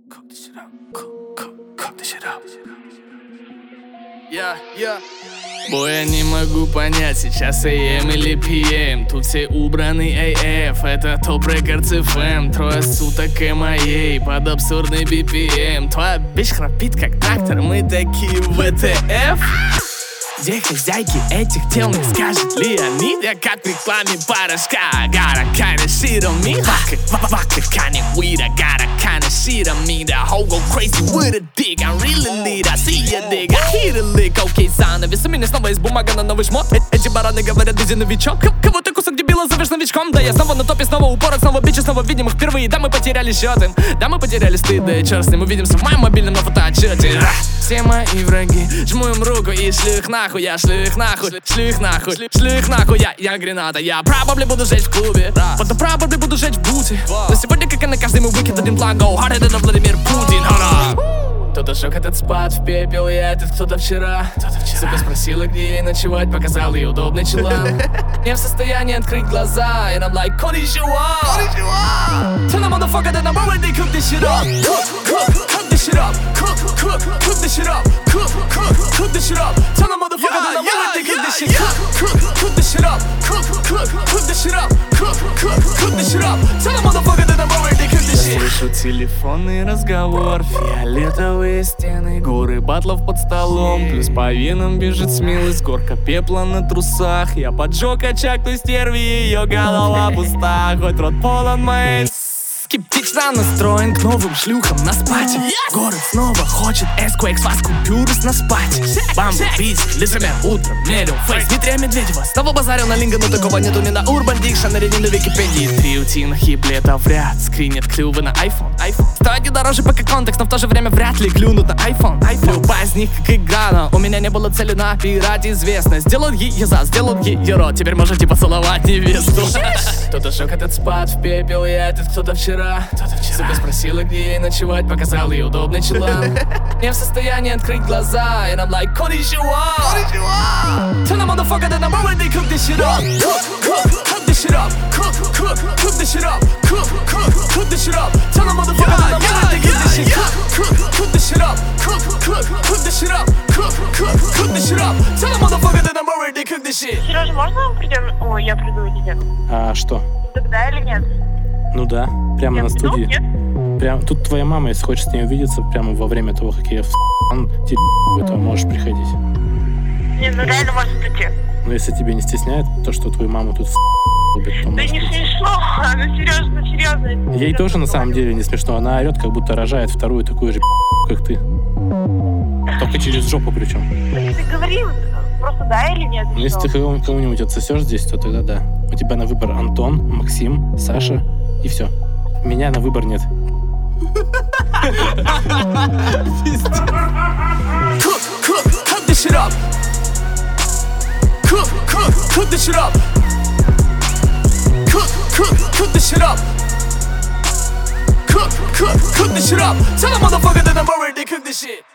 Cook this shit up. Cook this shit up. Yeah. Бой, я не могу понять, сейчас AM или PM. Тут все убраны AF, это топ рекордс FM. Трое суток и моей под абсурдный BPM. Твоя бич храпит как трактор, мы такие ВТФ. Где хозяйки этих тел, не скажет Леонид? Я как в рекламе порошка. Got a kinda shit on me. Vodka kinda weed. I got a kinda shit on me. The hoe go crazy with a dick. I really need, I see ya dig. I hit a lick, окей, занавес. У меня снова есть бумага на новый шмот. Эти бараны говорят, иди новичок. Кого ты кусок дебила зовешь новичком? Да я снова на топе, снова упорок, снова бичи, снова видим их впервые. Да мы потеряли счет им, да мы потеряли стыд. Да и черт с ним, увидимся в моем мобильном на фотоотчете. Все мои враги, жму им руку и шлю их нахуй. Я шлю их нахуй, я граната. Я probably буду жечь в клубе, потом probably буду жечь в буте. Но сегодня, как и на каждый мой выкид, один план go harder than Владимир Путин. Кто-то сжег этот спад в пепел, и этот кто-то вчера. Сука спросила, где ей ночевать, показал ей удобный чулан. Не в состоянии открыть глаза, and I'm like, konnichiwa. Tell the motherfucker that I'm already cook this shit up. Cook this shit up. Cook this shit up. Cook this shit up. Tell the motherfucker that I'm already cook this shit. Cook this shit up. Cook this shit up. Cook this shit up. Tell the motherfucker that I'm already cook this shit. Я слышу телефонный разговор, фиолетовые стены, горы батлов под столом, плюс по венам бежит смелость, горка пепла на трусах. Я поджег очаг той стерви, ее голова пуста, хоть рот полон моей. Скептично настроен к новым шлюхам на спате. Город снова хочет эсквейк, с вас купюры на спате. Бамбу, бизи, лицемер, утром, мерил фейс Дмитрия Медведева. Снова базарил на линго, но такого нету ни на Urban Dictionary, ни на Википедии. 3 утиных еблета в ряд, скринят клювы на iPhone. Стоит дороже пока контекст, но в то же время вряд ли клюнут на iPhone. Любая из них как игра, но у меня не было цели напирать известность. Сделал ей за, сделал ей рот, теперь можете поцеловать невесту. Кто-то сжег этот спад в пепел, и этот кто-то вчера. Сука спросила, где ей ночевать, показал ей удобный чулан. Не в состоянии открыть глаза, and I'm like, konnichiwa. Tell the motherfucker that I'm already cook this shit up. Cook this shit up. Cook this shit up. Cook this shit up. Tell the motherfucker that I'm already cook this shit. Cook this shit up. Cook this shit up. Cook this shit up. Tell the motherfucker that I'm already cook this shit. Сережа, можно мы придем? Ой, я приду к тебе. А что? Тогда или нет? Ну да, прямо Я на приду, студии. нет? Прям тут твоя мама, если хочешь с ней увидеться, прямо во время того, как я то можешь приходить. Не, ну реально может прийти. Но если тебе не стесняет то, что твою маму тут любят, то Да может не быть. смешно, ну Сережа, ну серьезно. Ей тоже на самом деле не смешно. Она орет, как будто рожает вторую такую же как ты. Только через жопу причем. Ты говори, просто да или нет? Но если ты кого-нибудь отсосешь здесь, то тогда да. У тебя на выбор Антон, Максим, Саша и все. Меня на выбор нет. Cook this shit up. Cook this shit up. Cook this shit up. Cook this shit up. Tell the motherfucker that I'm already cook this shit.